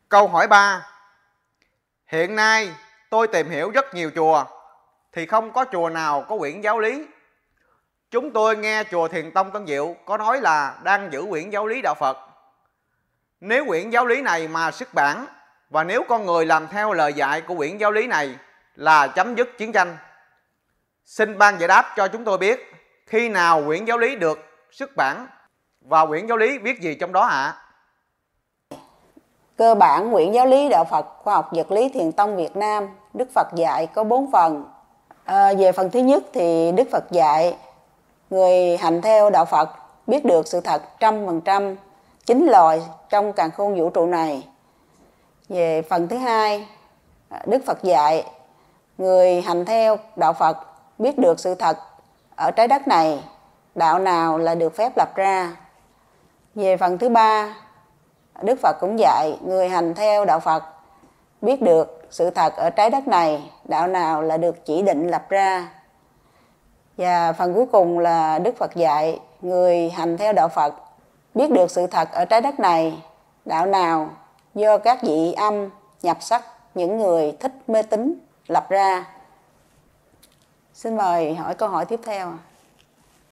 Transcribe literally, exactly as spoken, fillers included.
Câu hỏi ba. Hiện nay tôi tìm hiểu rất nhiều chùa thì không có chùa nào có quyển giáo lý. Chúng tôi nghe chùa Thiền Tông Tân Diệu có nói là đang giữ quyển giáo lý đạo Phật. Nếu quyển giáo lý này mà xuất bản, và nếu con người làm theo lời dạy của quyển giáo lý này là chấm dứt chiến tranh, xin ban giải đáp cho chúng tôi biết khi nào quyển giáo lý được xuất bản và quyển giáo lý viết gì trong đó ạ? À? Cơ bản quyển giáo lý đạo Phật khoa học vật lý Thiền Tông Việt Nam, Đức Phật dạy có bốn phần. À, về phần thứ nhất thì Đức Phật dạy người hành theo đạo Phật biết được sự thật trăm phần trăm chính loài trong càn khôn vũ trụ này. Về phần thứ hai, Đức Phật dạy người hành theo đạo Phật biết được sự thật ở trái đất này, đạo nào là được phép lập ra. Về phần thứ ba, Đức Phật cũng dạy người hành theo đạo Phật biết được sự thật ở trái đất này, đạo nào là được chỉ định lập ra. Và phần cuối cùng là Đức Phật dạy người hành theo đạo Phật biết được sự thật ở trái đất này, đạo nào do các vị âm nhập sắc, những người thích mê tín lập ra. Xin mời hỏi câu hỏi tiếp theo.